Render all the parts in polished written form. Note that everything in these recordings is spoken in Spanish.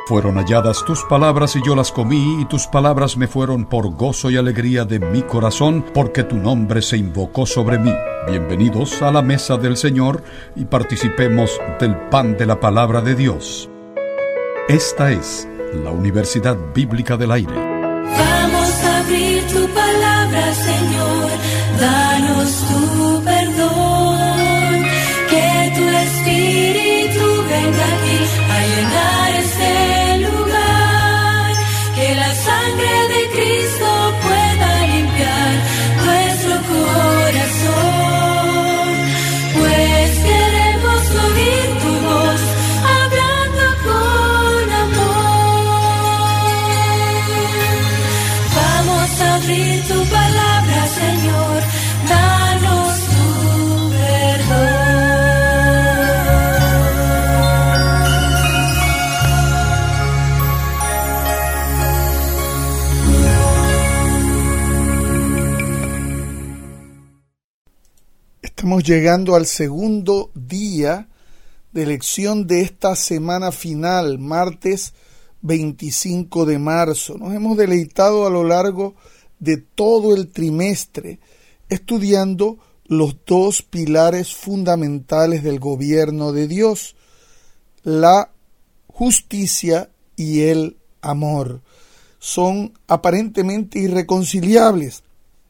Fueron halladas tus palabras y yo las comí, y tus palabras me fueron por gozo y alegría de mi corazón, porque tu nombre se invocó sobre mí. Bienvenidos a la mesa del Señor y participemos del pan de la palabra de Dios. Esta es la Universidad Bíblica del Aire. Vamos a abrir tu palabra, Señor, danos tu perdón, que tu Espíritu venga aquí a llenar este lugar, que la sangre de Cristo pueda limpiar nuestro corazón, pues queremos oír tu voz hablando con amor. Vamos a abrir tu palabra, Señor, danos tu perdón. Estamos llegando al segundo día de lección de esta semana final, martes 25 de marzo. Nos hemos deleitado a lo largo de todo el trimestre estudiando los dos pilares fundamentales del gobierno de Dios, la justicia y el amor. Son aparentemente irreconciliables.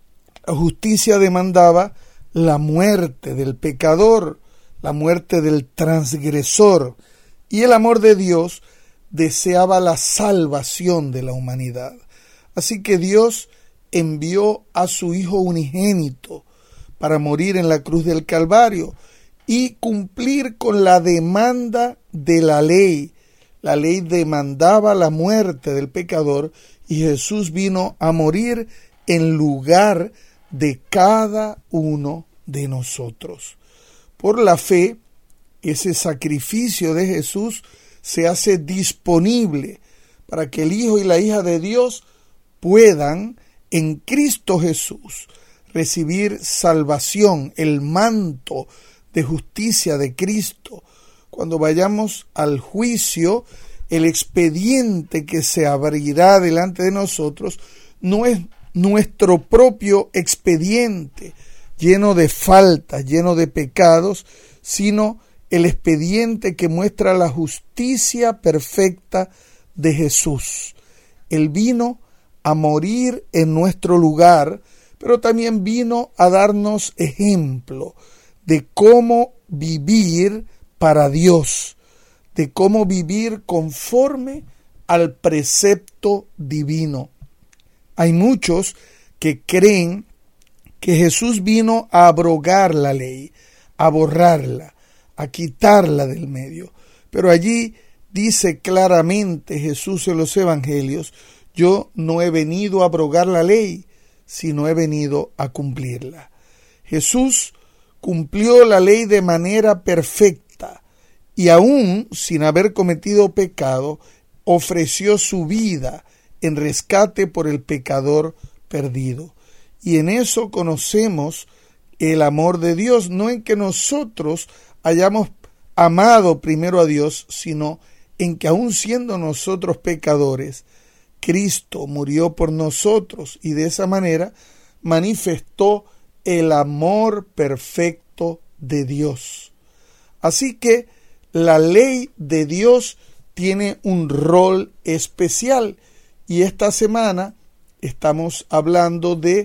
La justicia demandaba la muerte del pecador, la muerte del transgresor, y el amor de Dios deseaba la salvación de la humanidad. Así que Dios envió a su Hijo unigénito para morir en la cruz del Calvario y cumplir con la demanda de la ley. La ley demandaba la muerte del pecador y Jesús vino a morir en lugar de cada uno de nosotros. Por la fe, ese sacrificio de Jesús se hace disponible para que el Hijo y la hija de Dios puedan, en Cristo Jesús, recibir salvación, el manto de justicia de Cristo. Cuando vayamos al juicio, el expediente que se abrirá delante de nosotros no es nuestro propio expediente, lleno de faltas, lleno de pecados, sino el expediente que muestra la justicia perfecta de Jesús. Él vino a morir en nuestro lugar, pero también vino a darnos ejemplo de cómo vivir para Dios, de cómo vivir conforme al precepto divino. Hay muchos que creen que Jesús vino a abrogar la ley, a borrarla, a quitarla del medio. Pero allí dice claramente Jesús en los evangelios: yo no he venido a abrogar la ley, sino he venido a cumplirla. Jesús cumplió la ley de manera perfecta y aún sin haber cometido pecado, ofreció su vida en rescate por el pecador perdido. Y en eso conocemos el amor de Dios, no en que nosotros hayamos amado primero a Dios, sino en que aun siendo nosotros pecadores, Cristo murió por nosotros y de esa manera manifestó el amor perfecto de Dios. Así que la ley de Dios tiene un rol especial y esta semana estamos hablando de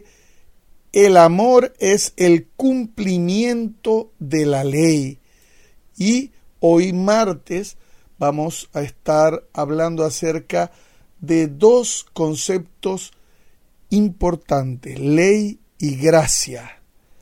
el amor es el cumplimiento de la ley. Y hoy martes vamos a estar hablando acerca de dos conceptos importantes, ley y gracia.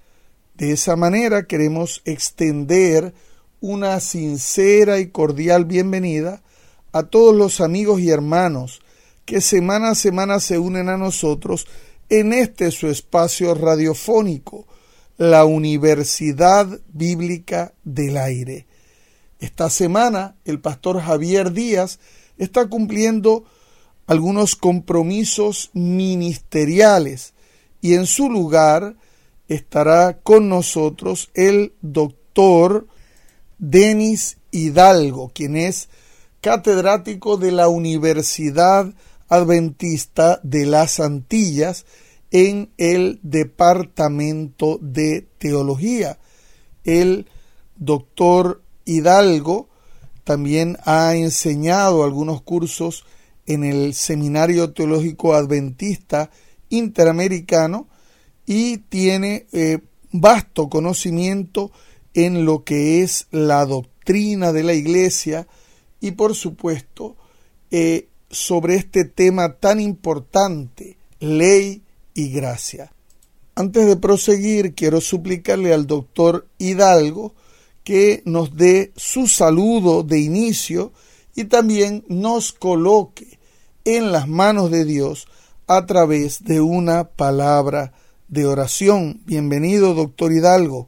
De esa manera queremos extender una sincera y cordial bienvenida a todos los amigos y hermanos que semana a semana se unen a nosotros en este su espacio radiofónico, la Universidad Bíblica del Aire. Esta semana el pastor Javier Díaz está cumpliendo algunos compromisos ministeriales y en su lugar estará con nosotros el doctor Denis Hidalgo, quien es catedrático de la Universidad Adventista de las Antillas en el Departamento de Teología. El doctor Hidalgo también ha enseñado algunos cursos en el Seminario Teológico Adventista Interamericano y tiene vasto conocimiento en lo que es la doctrina de la Iglesia y, por supuesto, sobre este tema tan importante, ley y gracia. Antes de proseguir, quiero suplicarle al doctor Hidalgo que nos dé su saludo de inicio y también nos coloque en las manos de Dios a través de una palabra de oración. Bienvenido, doctor Hidalgo.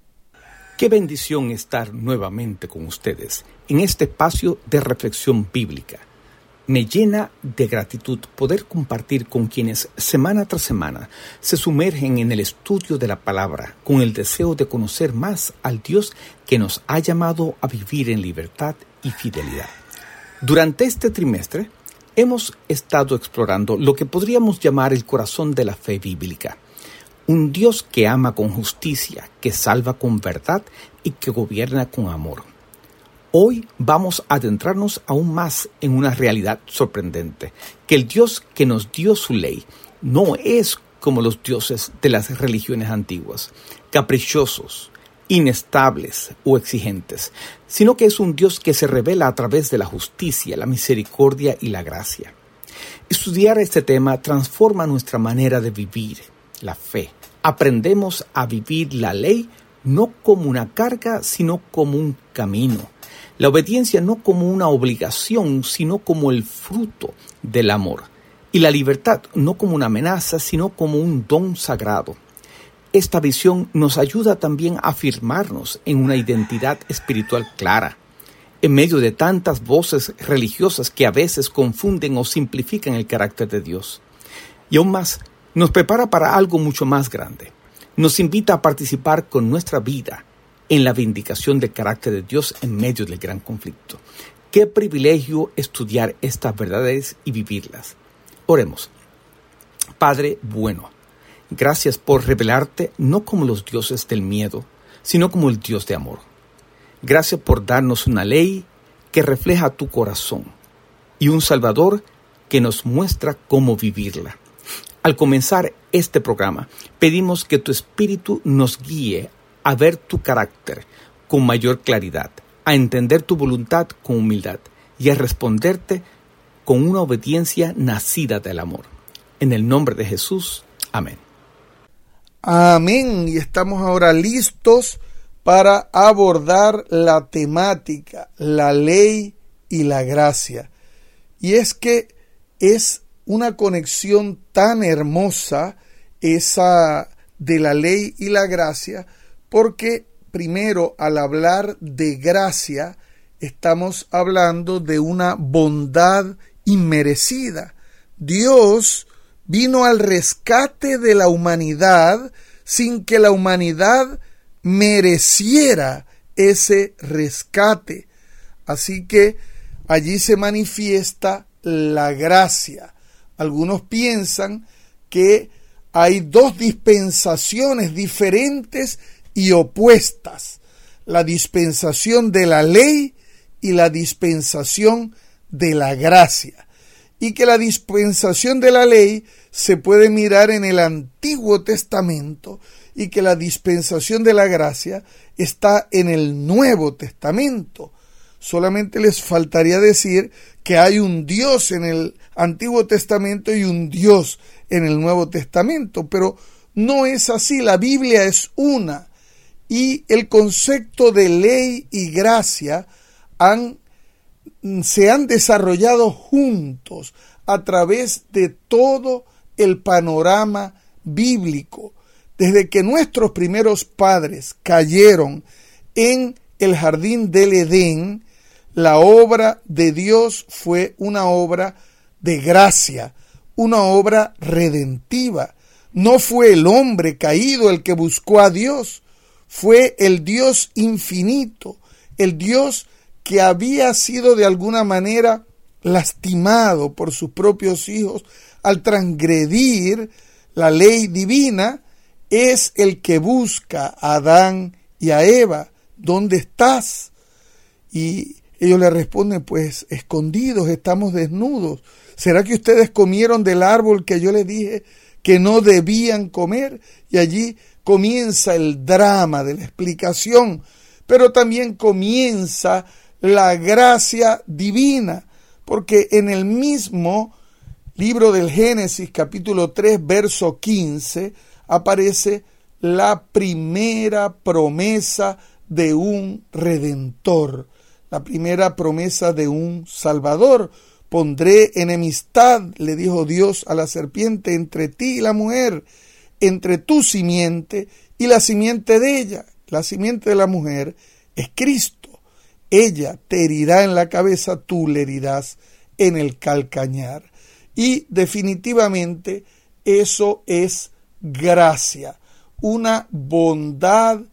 Qué bendición estar nuevamente con ustedes en este espacio de reflexión bíblica. Me llena de gratitud poder compartir con quienes semana tras semana se sumergen en el estudio de la palabra con el deseo de conocer más al Dios que nos ha llamado a vivir en libertad y fidelidad. Durante este trimestre hemos estado explorando lo que podríamos llamar el corazón de la fe bíblica. Un Dios que ama con justicia, que salva con verdad y que gobierna con amor. Hoy vamos a adentrarnos aún más en una realidad sorprendente, que el Dios que nos dio su ley no es como los dioses de las religiones antiguas, caprichosos, inestables o exigentes, sino que es un Dios que se revela a través de la justicia, la misericordia y la gracia. Estudiar este tema transforma nuestra manera de vivir la fe. Aprendemos a vivir la ley no como una carga, sino como un camino. La obediencia no como una obligación, sino como el fruto del amor. Y la libertad no como una amenaza, sino como un don sagrado. Esta visión nos ayuda también a afirmarnos en una identidad espiritual clara, en medio de tantas voces religiosas que a veces confunden o simplifican el carácter de Dios. Y aún más, nos prepara para algo mucho más grande. Nos invita a participar con nuestra vida en la vindicación del carácter de Dios en medio del gran conflicto. Qué privilegio estudiar estas verdades y vivirlas. Oremos. Padre bueno, gracias por revelarte no como los dioses del miedo, sino como el Dios de amor. Gracias por darnos una ley que refleja tu corazón y un Salvador que nos muestra cómo vivirla. Al comenzar este programa, pedimos que tu Espíritu nos guíe a ver tu carácter con mayor claridad, a entender tu voluntad con humildad y a responderte con una obediencia nacida del amor. En el nombre de Jesús, amén. Amén. Y estamos ahora listos para abordar la temática, la ley y la gracia. Y es que es una conexión tan hermosa esa de la ley y la gracia, porque primero, al hablar de gracia, estamos hablando de una bondad inmerecida. Dios vino al rescate de la humanidad sin que la humanidad mereciera ese rescate. Así que allí se manifiesta la gracia. Algunos piensan que hay dos dispensaciones diferentes y opuestas: la dispensación de la ley y la dispensación de la gracia, y que la dispensación de la ley se puede mirar en el Antiguo Testamento y que la dispensación de la gracia está en el Nuevo Testamento. Solamente les faltaría decir que hay un Dios en el Antiguo Testamento y un Dios en el Nuevo Testamento, pero no es así. La Biblia es una, y el concepto de ley y gracia se han desarrollado juntos a través de todo el panorama bíblico. Desde que nuestros primeros padres cayeron en el jardín del Edén, la obra de Dios fue una obra de gracia, una obra redentiva. No fue el hombre caído el que buscó a Dios, fue el Dios infinito, el Dios que había sido de alguna manera lastimado por sus propios hijos al transgredir la ley divina, es el que busca a Adán y a Eva. ¿Dónde estás? Y ellos le responden, pues escondidos, estamos desnudos. ¿Será que ustedes comieron del árbol que yo les dije que no debían comer? Y allí comienza el drama de la explicación, pero también comienza la gracia divina, porque en el mismo libro del Génesis, capítulo 3, verso 15, aparece la primera promesa de un redentor, la primera promesa de un salvador. Pondré enemistad, le dijo Dios a la serpiente, entre ti y la mujer, entre tu simiente y la simiente de ella. La simiente de la mujer es Cristo. Ella te herirá en la cabeza, tú le herirás en el calcañar. Y definitivamente eso es gracia, una bondad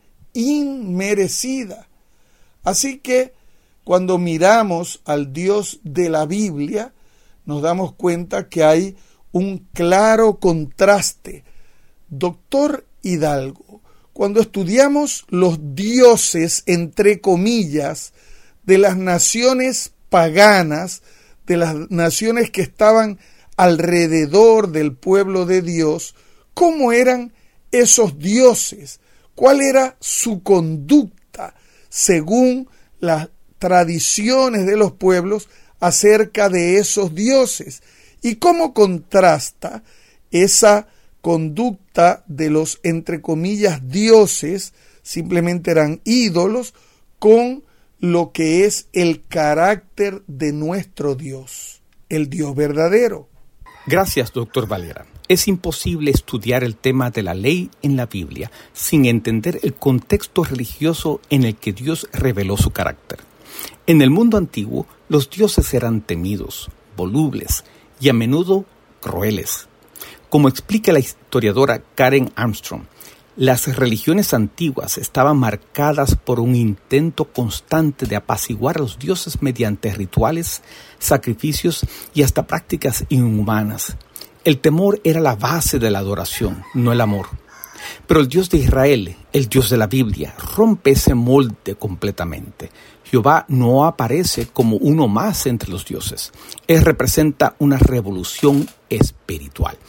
inmerecida. Así que cuando miramos al Dios de la Biblia, nos damos cuenta que hay un claro contraste. Doctor Hidalgo, cuando estudiamos los dioses, entre comillas, de las naciones paganas, de las naciones que estaban alrededor del pueblo de Dios, ¿cómo eran esos dioses? ¿Cuál era su conducta según las tradiciones de los pueblos acerca de esos dioses? ¿Y cómo contrasta esa conducta de los, entre comillas, dioses, simplemente eran ídolos, con lo que es el carácter de nuestro Dios, el Dios verdadero? Gracias, doctor Valera. Es imposible estudiar el tema de la ley en la Biblia sin entender el contexto religioso en el que Dios reveló su carácter. En el mundo antiguo, los dioses eran temidos, volubles y a menudo crueles. Como explica la historiadora Karen Armstrong, las religiones antiguas estaban marcadas por un intento constante de apaciguar a los dioses mediante rituales, sacrificios y hasta prácticas inhumanas. El temor era la base de la adoración, no el amor. Pero el Dios de Israel, el Dios de la Biblia, rompe ese molde completamente. Jehová no aparece como uno más entre los dioses. Él representa una revolución espiritual.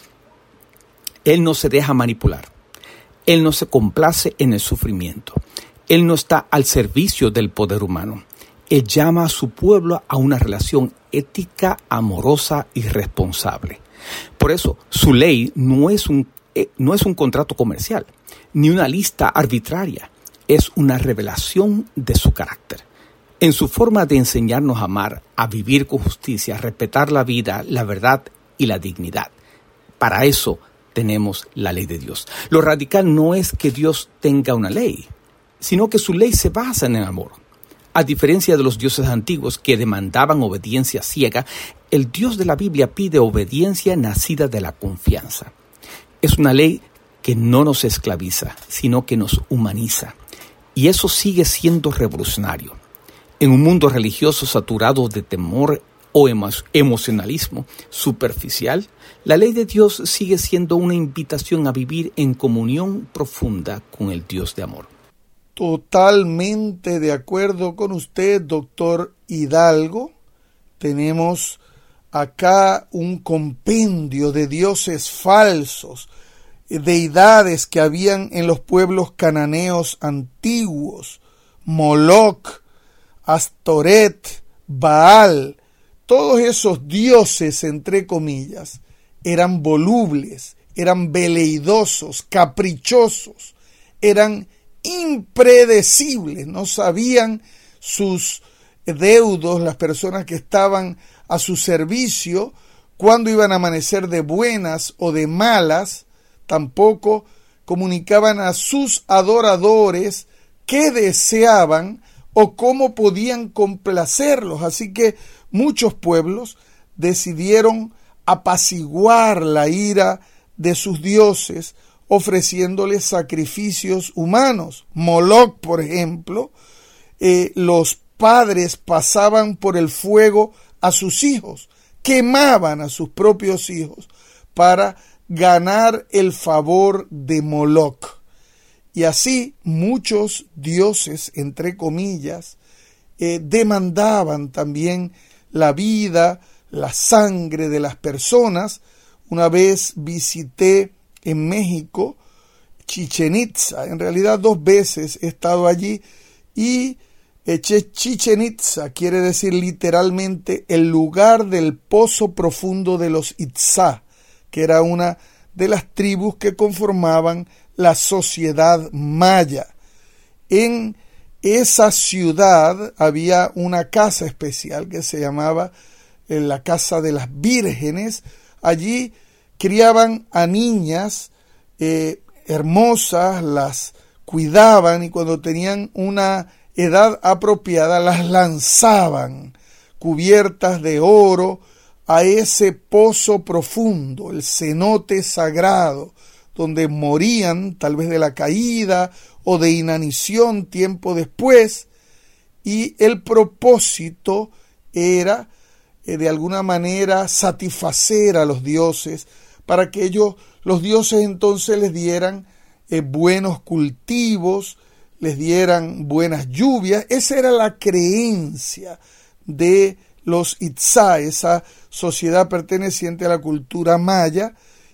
Él no se deja manipular. Él no se complace en el sufrimiento. Él no está al servicio del poder humano. Él llama a su pueblo a una relación ética, amorosa y responsable. Por eso, su ley no es un contrato comercial, ni una lista arbitraria. Es una revelación de su carácter. En su forma de enseñarnos a amar, a vivir con justicia, a respetar la vida, la verdad y la dignidad. Para eso tenemos la ley de Dios. Lo radical no es que Dios tenga una ley, sino que su ley se basa en el amor. A diferencia de los dioses antiguos que demandaban obediencia ciega, el Dios de la Biblia pide obediencia nacida de la confianza. Es una ley que no nos esclaviza, sino que nos humaniza. Y eso sigue siendo revolucionario. En un mundo religioso saturado de temor o emocionalismo superficial, la ley de Dios sigue siendo una invitación a vivir en comunión profunda con el Dios de amor. Totalmente de acuerdo con usted, doctor Hidalgo. Tenemos acá un compendio de dioses falsos, deidades que habían en los pueblos cananeos antiguos, Moloc, Astoret, Baal. Todos esos dioses, entre comillas, eran volubles, eran veleidosos, caprichosos, eran impredecibles, no sabían sus deudos, las personas que estaban a su servicio, cuándo iban a amanecer de buenas o de malas. Tampoco comunicaban a sus adoradores qué deseaban o cómo podían complacerlos. Así que muchos pueblos decidieron apaciguar la ira de sus dioses ofreciéndoles sacrificios humanos. Moloc, por ejemplo, los padres pasaban por el fuego a sus hijos, quemaban a sus propios hijos para ganar el favor de Moloc. Y así muchos dioses, entre comillas, demandaban también la vida, la sangre de las personas. Una vez visité en México Chichén Itzá, en realidad 2 veces he estado allí, y Chichén Itzá quiere decir literalmente el lugar del pozo profundo de los Itzá, que era una de las tribus que conformaban la sociedad maya. En esa ciudad había una casa especial que se llamaba la Casa de las Vírgenes. Allí criaban a niñas hermosas, las cuidaban y cuando tenían una edad apropiada las lanzaban cubiertas de oro a ese pozo profundo, el cenote sagrado, donde morían tal vez de la caída o de inanición tiempo después, y el propósito era de alguna manera satisfacer a los dioses para que los dioses entonces les dieran buenos cultivos, les dieran buenas lluvias. Esa era la creencia de los Itzá, esa sociedad perteneciente a la cultura maya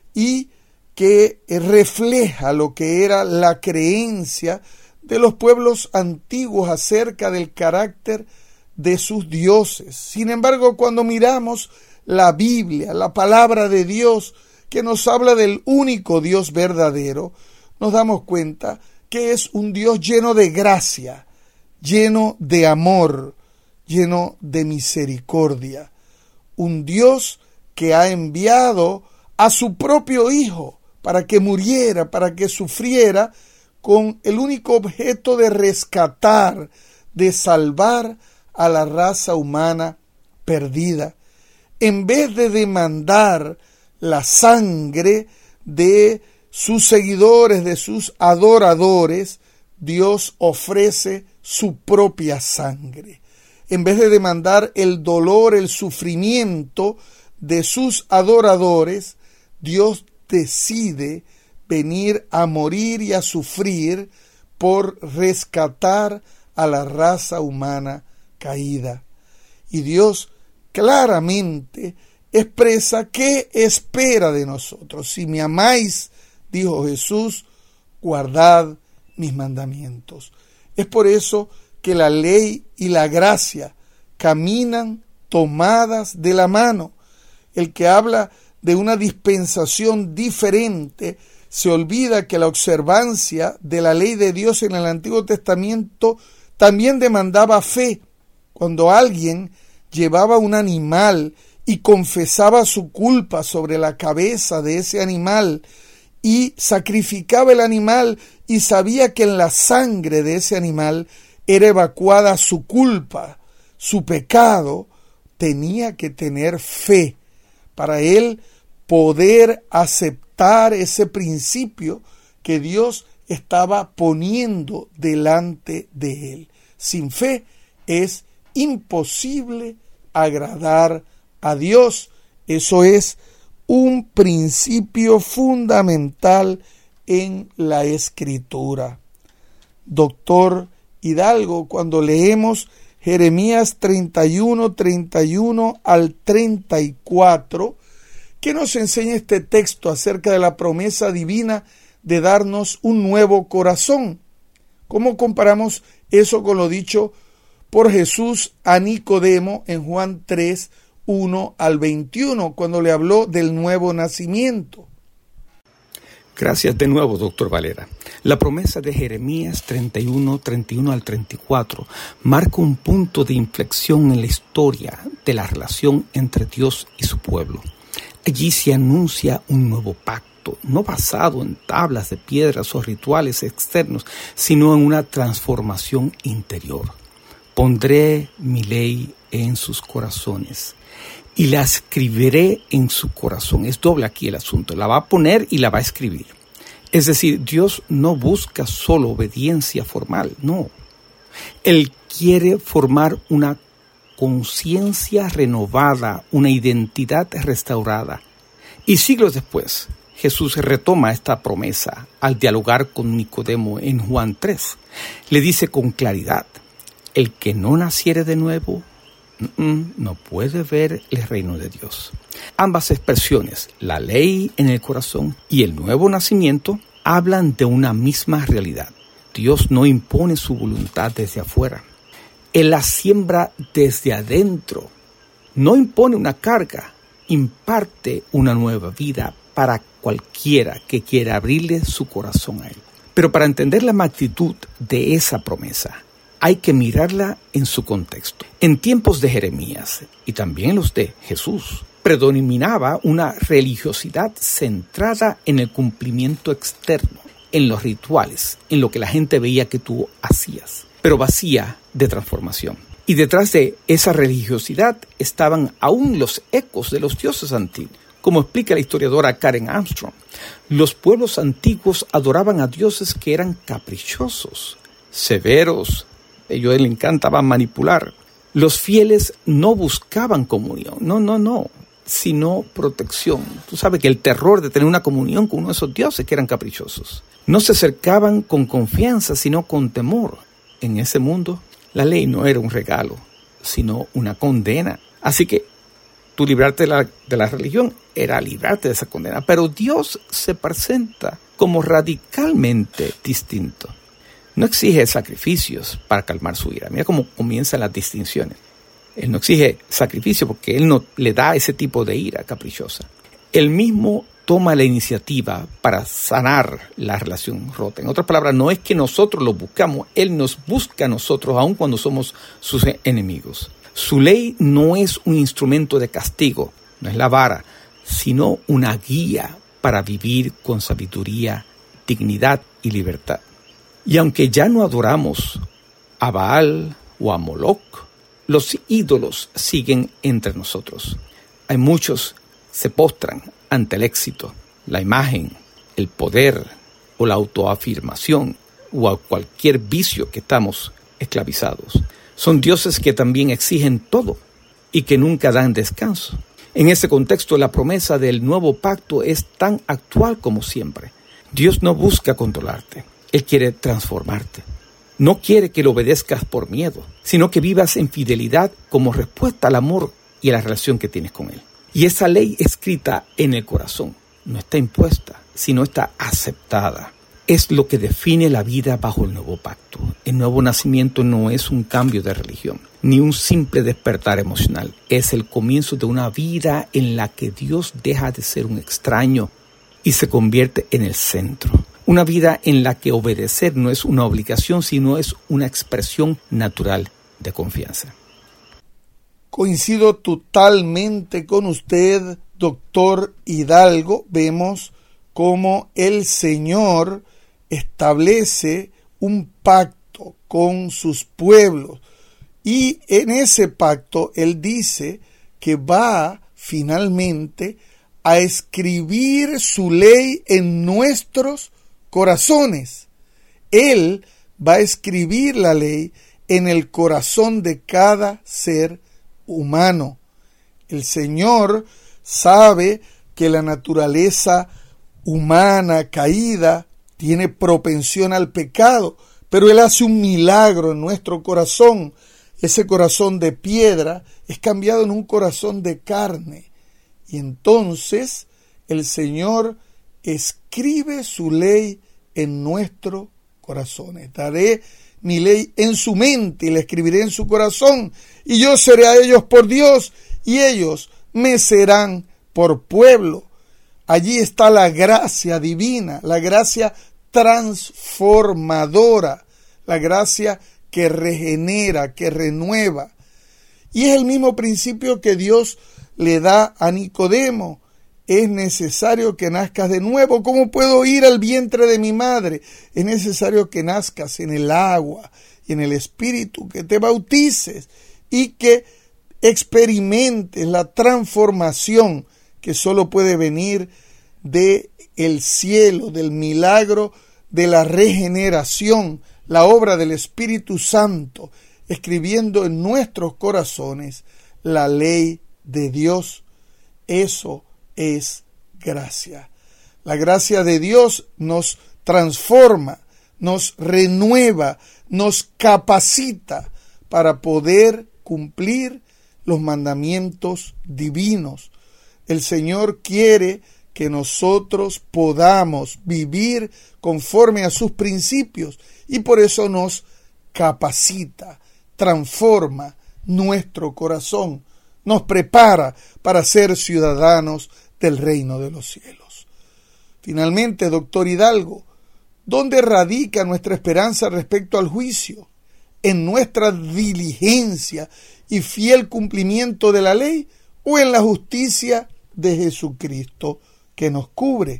y que refleja lo que era la creencia de los pueblos antiguos acerca del carácter de sus dioses. Sin embargo, cuando miramos la Biblia, la palabra de Dios, que nos habla del único Dios verdadero, nos damos cuenta que es un Dios lleno de gracia, lleno de amor, lleno de misericordia. Un Dios que ha enviado a su propio Hijo para que muriera, para que sufriera, con el único objeto de rescatar, de salvar a la raza humana perdida. En vez de demandar la sangre de sus seguidores, de sus adoradores, Dios ofrece su propia sangre. En vez de demandar el dolor, el sufrimiento de sus adoradores, Dios decide venir a morir y a sufrir por rescatar a la raza humana caída. Y Dios claramente expresa qué espera de nosotros. Si me amáis, dijo Jesús, guardad mis mandamientos. Es por eso que la ley y la gracia caminan tomadas de la mano. El que habla de una dispensación diferente se olvida que la observancia de la ley de Dios en el Antiguo Testamento también demandaba fe. Cuando alguien llevaba un animal y confesaba su culpa sobre la cabeza de ese animal y sacrificaba el animal y sabía que en la sangre de ese animal era evacuada su culpa, su pecado, tenía que tener fe para él poder aceptar ese principio que Dios estaba poniendo delante de él. Sin fe es imposible agradar a Dios. Eso es un principio fundamental en la Escritura. Doctor Hidalgo, cuando leemos Jeremías 31 al 34, ¿qué nos enseña este texto acerca de la promesa divina de darnos un nuevo corazón? ¿Cómo comparamos eso con lo dicho por Jesús a Nicodemo en Juan 3, 1 al 21, cuando le habló del nuevo nacimiento? Gracias de nuevo, doctor Valera. La promesa de Jeremías 31 al 34 marca un punto de inflexión en la historia de la relación entre Dios y su pueblo. Allí se anuncia un nuevo pacto, no basado en tablas de piedras o rituales externos, sino en una transformación interior. Pondré mi ley en sus corazones y la escribiré en su corazón. Es doble aquí el asunto, la va a poner y la va a escribir. Es decir, Dios no busca solo obediencia formal, no. Él quiere formar una conciencia renovada, una identidad restaurada. Y siglos después, Jesús retoma esta promesa al dialogar con Nicodemo en Juan 3. Le dice con claridad: el que no naciere de nuevo no puede ver el reino de Dios. Ambas expresiones, la ley en el corazón y el nuevo nacimiento, hablan de una misma realidad. Dios no impone su voluntad desde afuera. Él la siembra desde adentro. No impone una carga, imparte una nueva vida para cualquiera que quiera abrirle su corazón a Él. Pero para entender la magnitud de esa promesa, hay que mirarla en su contexto. En tiempos de Jeremías y también los de Jesús, predominaba una religiosidad centrada en el cumplimiento externo, en los rituales, en lo que la gente veía que tú hacías, pero vacía de transformación. Y detrás de esa religiosidad estaban aún los ecos de los dioses antiguos. Como explica la historiadora Karen Armstrong, los pueblos antiguos adoraban a dioses que eran caprichosos, severos. Ellos les encantaba manipular. Los fieles no buscaban comunión, no, sino protección. Tú sabes que el terror de tener una comunión con uno de esos dioses que eran caprichosos. No se acercaban con confianza, sino con temor. En ese mundo, la ley no era un regalo, sino una condena. Así que tú librarte de la religión era librarte de esa condena. Pero Dios se presenta como radicalmente distinto. No exige sacrificios para calmar su ira. Mira cómo comienzan las distinciones. Él no exige sacrificio porque Él no le da ese tipo de ira caprichosa. Él mismo toma la iniciativa para sanar la relación rota. En otras palabras, no es que nosotros lo buscamos, Él nos busca a nosotros aun cuando somos sus enemigos. Su ley no es un instrumento de castigo, no es la vara, sino una guía para vivir con sabiduría, dignidad y libertad. Y aunque ya no adoramos a Baal o a Moloch, los ídolos siguen entre nosotros. Hay muchos que se postran ante el éxito, la imagen, el poder o la autoafirmación o a cualquier vicio que estamos esclavizados. Son dioses que también exigen todo y que nunca dan descanso. En ese contexto, la promesa del nuevo pacto es tan actual como siempre. Dios no busca controlarte, Él quiere transformarte. No quiere que lo obedezcas por miedo, sino que vivas en fidelidad como respuesta al amor y a la relación que tienes con Él. Y esa ley escrita en el corazón no está impuesta, sino está aceptada. Es lo que define la vida bajo el nuevo pacto. El nuevo nacimiento no es un cambio de religión, ni un simple despertar emocional. Es el comienzo de una vida en la que Dios deja de ser un extraño y se convierte en el centro. Una vida en la que obedecer no es una obligación, sino es una expresión natural de confianza. Coincido totalmente con usted, doctor Hidalgo. Vemos cómo el Señor establece un pacto con sus pueblos. Y en ese pacto Él dice que va finalmente a escribir su ley en nuestros corazones. Él va a escribir la ley en el corazón de cada ser humano. El Señor sabe que la naturaleza humana caída tiene propensión al pecado, pero Él hace un milagro en nuestro corazón. Ese corazón de piedra es cambiado en un corazón de carne. Y entonces el Señor escribe su ley en nuestro corazón. Daré mi ley en su mente y la escribiré en su corazón, y yo seré a ellos por Dios, y ellos me serán por pueblo. Allí está la gracia divina, la gracia transformadora, la gracia que regenera, que renueva. Y es el mismo principio que Dios le da a Nicodemo. Es necesario que nazcas de nuevo. ¿Cómo puedo ir al vientre de mi madre? Es necesario que nazcas en el agua y en el Espíritu, que te bautices y que experimentes la transformación que solo puede venir de el cielo, del milagro de la regeneración, la obra del Espíritu Santo, escribiendo en nuestros corazones la ley de Dios. Eso es gracia. La gracia de Dios nos transforma, nos renueva, nos capacita para poder cumplir los mandamientos divinos. El Señor quiere que nosotros podamos vivir conforme a sus principios y por eso nos capacita, transforma nuestro corazón, nos prepara para ser ciudadanos del reino de los cielos. Finalmente, doctor Hidalgo, ¿dónde radica nuestra esperanza respecto al juicio? ¿En nuestra diligencia y fiel cumplimiento de la ley o en la justicia de Jesucristo que nos cubre?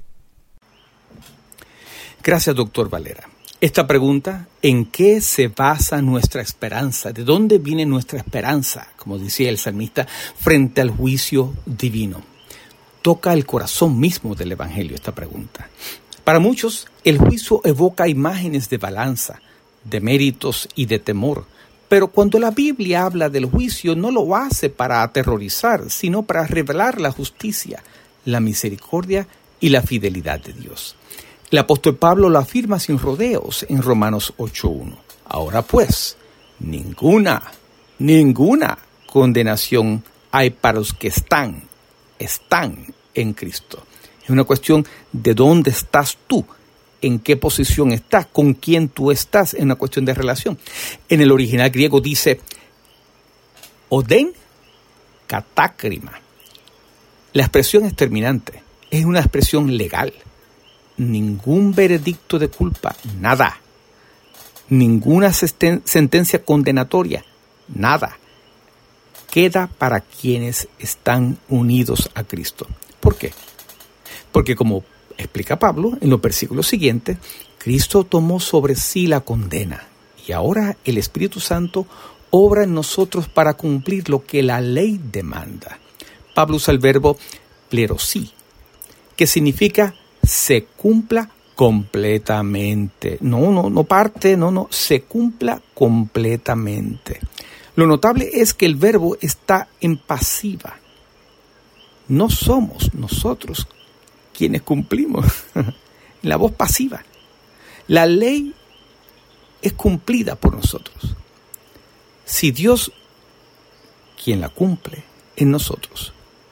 Gracias, doctor Valera. Esta pregunta, ¿en qué se basa nuestra esperanza? ¿De dónde viene nuestra esperanza? Como decía el salmista, frente al juicio divino. Toca el corazón mismo del Evangelio esta pregunta. Para muchos, el juicio evoca imágenes de balanza, de méritos y de temor. Pero cuando la Biblia habla del juicio, no lo hace para aterrorizar, sino para revelar la justicia, la misericordia y la fidelidad de Dios. El apóstol Pablo lo afirma sin rodeos en Romanos 8:1. Ahora pues, ninguna condenación hay para los que están en Cristo. Es una cuestión de dónde estás tú, en qué posición estás, con quién tú estás, es una cuestión de relación. En el original griego dice, oden katákrima. La expresión es terminante, es una expresión legal. Ningún veredicto de culpa, nada. Ninguna sentencia condenatoria, nada. Queda para quienes están unidos a Cristo. ¿Por qué? Porque como explica Pablo en los versículos siguientes, Cristo tomó sobre sí la condena y ahora el Espíritu Santo obra en nosotros para cumplir lo que la ley demanda. Pablo usa el verbo plerosí, que significa se cumpla completamente. No parte, se cumpla completamente. Lo notable es que el verbo está en pasiva. No somos nosotros quienes cumplimos. La voz pasiva. La ley es cumplida por nosotros. Si Dios, quien la cumple en nosotros,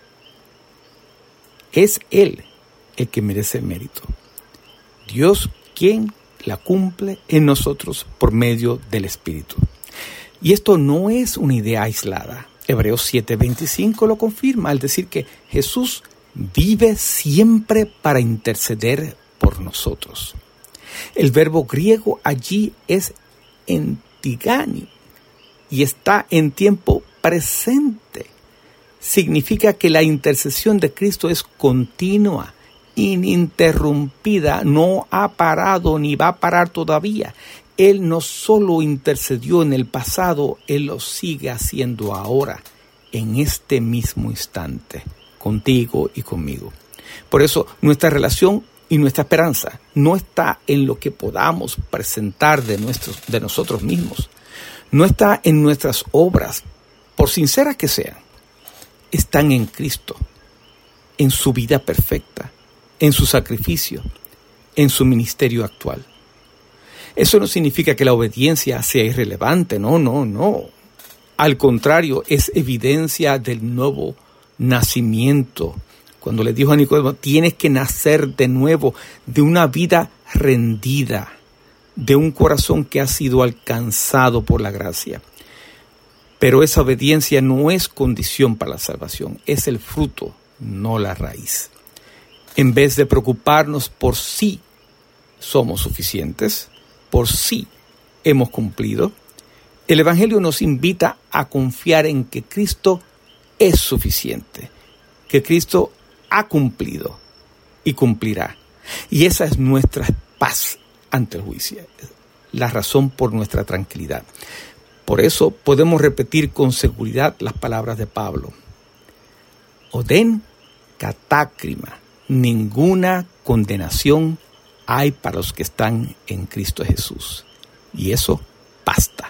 es Él el que merece el mérito. Dios quien la cumple en nosotros por medio del Espíritu. Y esto no es una idea aislada. Hebreos 7:25 lo confirma al decir que Jesús vive siempre para interceder por nosotros. El verbo griego allí es entigani y está en tiempo presente. Significa que la intercesión de Cristo es continua, ininterrumpida, no ha parado ni va a parar todavía. Él no solo intercedió en el pasado, Él lo sigue haciendo ahora, en este mismo instante, contigo y conmigo. Por eso nuestra relación y nuestra esperanza no está en lo que podamos presentar de nosotros mismos, no está en nuestras obras, por sinceras que sean, están en Cristo, en su vida perfecta, en su sacrificio, en su ministerio actual. Eso no significa que la obediencia sea irrelevante, no. Al contrario, es evidencia del nuevo nacimiento. Cuando le dijo a Nicodemo, tienes que nacer de nuevo, de una vida rendida, de un corazón que ha sido alcanzado por la gracia. Pero esa obediencia no es condición para la salvación, es el fruto, no la raíz. En vez de preocuparnos por si somos suficientes, por si hemos cumplido, el Evangelio nos invita a confiar en que Cristo es suficiente, que Cristo ha cumplido y cumplirá. Y esa es nuestra paz ante el juicio, la razón por nuestra tranquilidad. Por eso podemos repetir con seguridad las palabras de Pablo. Oden katákrima, ninguna condenación hay para los que están en Cristo Jesús. y eso basta.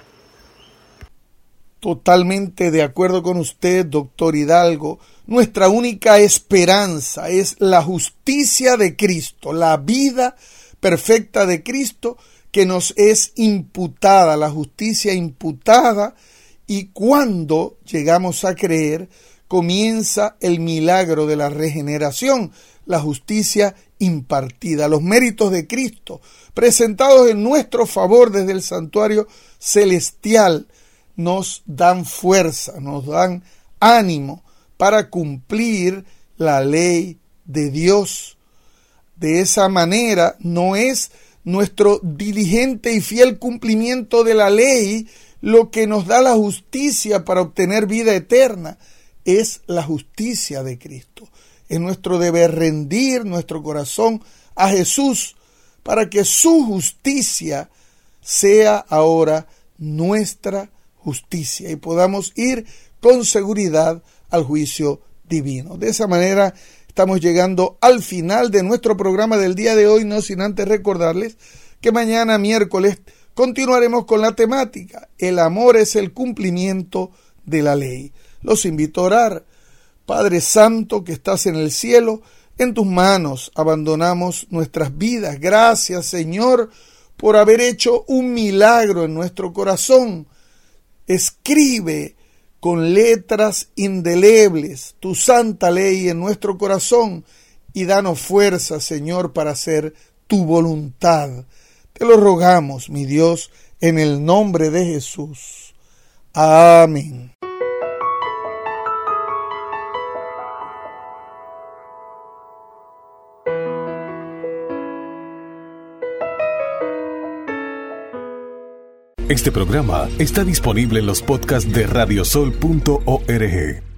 Totalmente de acuerdo con usted, doctor Hidalgo. Nuestra única esperanza es la justicia de Cristo, la vida perfecta de Cristo que nos es imputada, la justicia imputada, y cuando llegamos a creer, comienza el milagro de la regeneración, la justicia impartida, los méritos de Cristo, presentados en nuestro favor desde el santuario celestial, nos dan fuerza, nos dan ánimo para cumplir la ley de Dios. De esa manera, no es nuestro diligente y fiel cumplimiento de la ley lo que nos da la justicia para obtener vida eterna, es la justicia de Cristo. Es nuestro deber rendir nuestro corazón a Jesús para que su justicia sea ahora nuestra justicia y podamos ir con seguridad al juicio divino. De esa manera estamos llegando al final de nuestro programa del día de hoy, no sin antes recordarles que mañana miércoles continuaremos con la temática: el amor es el cumplimiento de la ley. Los invito a orar. Padre Santo que estás en el cielo, en tus manos abandonamos nuestras vidas. Gracias, Señor, por haber hecho un milagro en nuestro corazón. Escribe con letras indelebles tu santa ley en nuestro corazón y danos fuerza, Señor, para hacer tu voluntad. Te lo rogamos, mi Dios, en el nombre de Jesús. Amén. Este programa está disponible en los podcasts de radiosol.org.